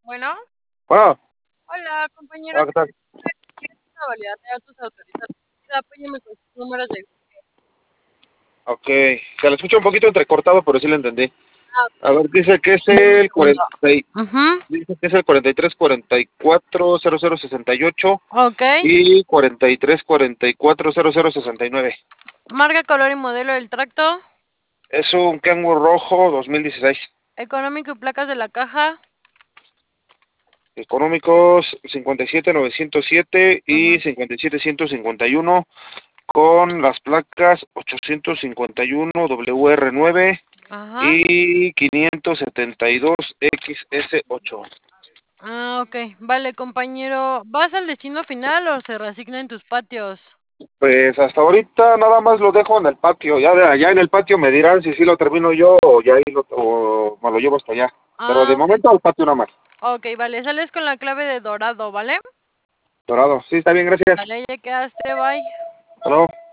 Bueno, Bueno, hola, compañero. ¿qué tal? La validar de datos autorizados. Apóyeme con sus números de... Ok, se le escucha un poquito entrecortado, pero sí lo entendí. Ah, A ver, dice que es deme un el segundo. 40, dice que es el 43 44 00 68 Ok. y 43 44 00 69. Marca, color y modelo del tracto. Es un Kenworth rojo 2016. Económico y placas de la caja. Económicos 57,907 Ujú. y 57,151 con las placas 851 WR9 Ajá. y 572 XS8. Ah, ok. Vale, compañero. ¿Vas al destino final o se reasigna en tus patios? Pues hasta ahorita nada más lo dejo en el patio. Ya de allá en el patio me dirán si sí lo termino yo o ya o me lo llevo hasta allá. Pero de Ah, ok. momento al patio nada más. Ok, vale. Sales con la clave de dorado, ¿vale? Dorado. Sí, está bien, gracias. Vale, ya quedaste, bye. Hasta luego.